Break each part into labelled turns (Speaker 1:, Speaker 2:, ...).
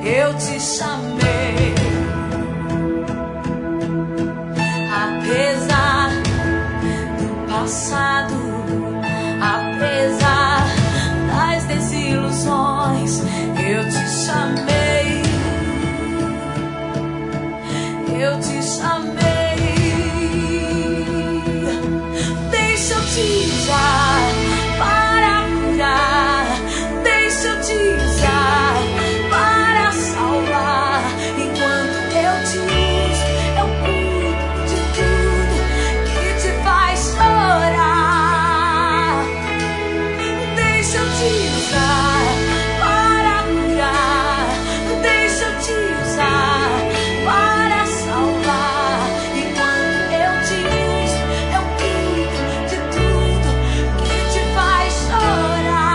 Speaker 1: eu te chamei. Apesar do passado, apesar das desilusões, eu te chamei. Eu te chamei. Deixa eu te usar para curar. Deixa eu te usar para salvar. Enquanto eu te uso, eu cuido de tudo que te faz chorar. Deixa eu te usar para curar. Deixa eu te usar para salvar. Enquanto eu te uso, eu cuido de tudo que te faz chorar.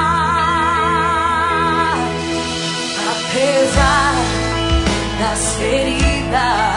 Speaker 1: Apesar das feridas,